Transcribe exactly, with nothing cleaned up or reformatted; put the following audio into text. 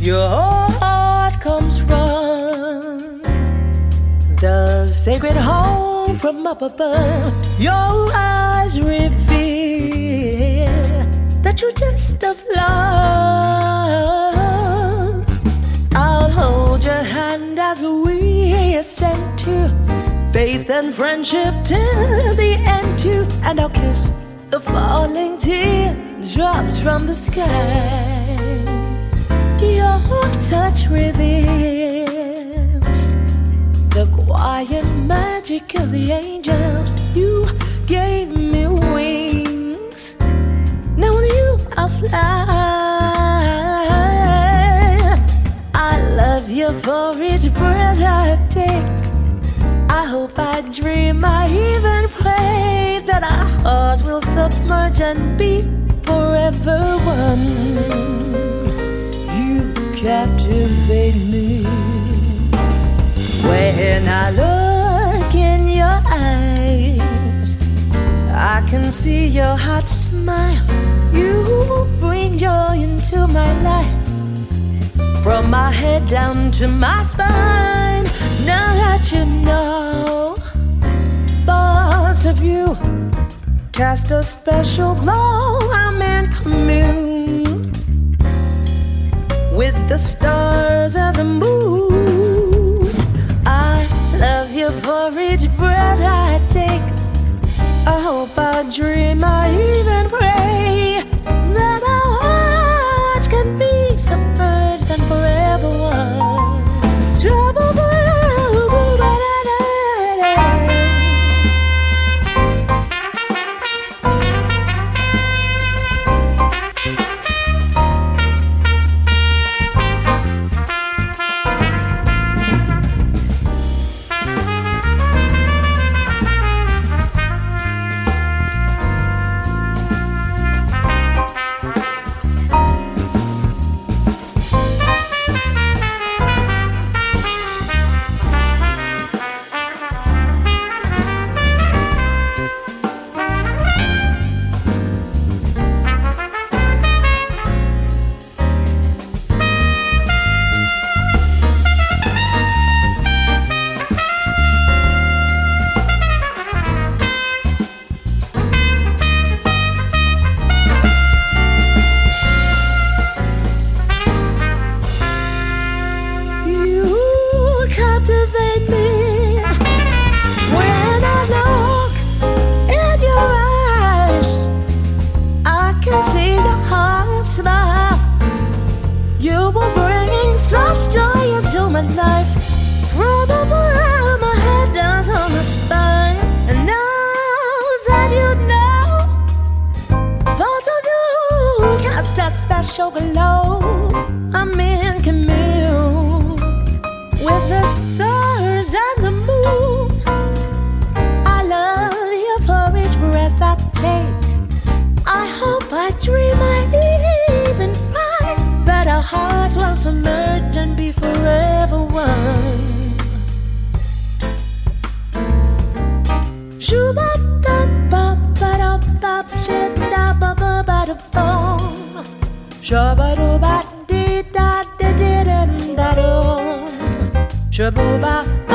your heart comes from, the sacred home from up above. Your eyes reveal that you're just of love. I'll hold your hand as we ascend to faith and friendship till the end too, and I'll kiss the falling teardrops from the sky. Your touch reveals the quiet magic of the angels. You gave me wings, now with you I'll fly. I love you for each breath I take. I hope, I dream, I even pray that our hearts will submerge and be forever one. You captivate me when I look in your eyes. I can see your heart smile. You bring joy into my life, from my head down to my spine. Now that you know, thoughts of you cast a special glow. I'm in commune with the stars and the moon. I love you for each breath I take. I hope, I dream, I even pray that our hearts can be submerged and forever one. Trouble. Special glow. I'm in commune with the stars and the moon. I love you for each breath I take. I hope, I dream, I even pray that our hearts will submerge and be forever one. Shabba-do-ba-dee-da-dee-dee-da-da-dum. Shabba-do-ba